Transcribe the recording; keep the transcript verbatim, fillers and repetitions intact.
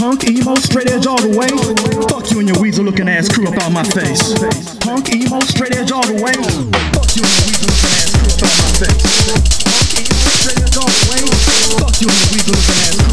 Punk, emo, straight edge all the way. Fuck you and your weasel looking ass crew up on my face. Punk, emo, straight edge all the way. Fuck you and your weasel looking ass crew up on my face. Punk, emo, straight edge all the way. Fuck you and your weasel looking ass crew.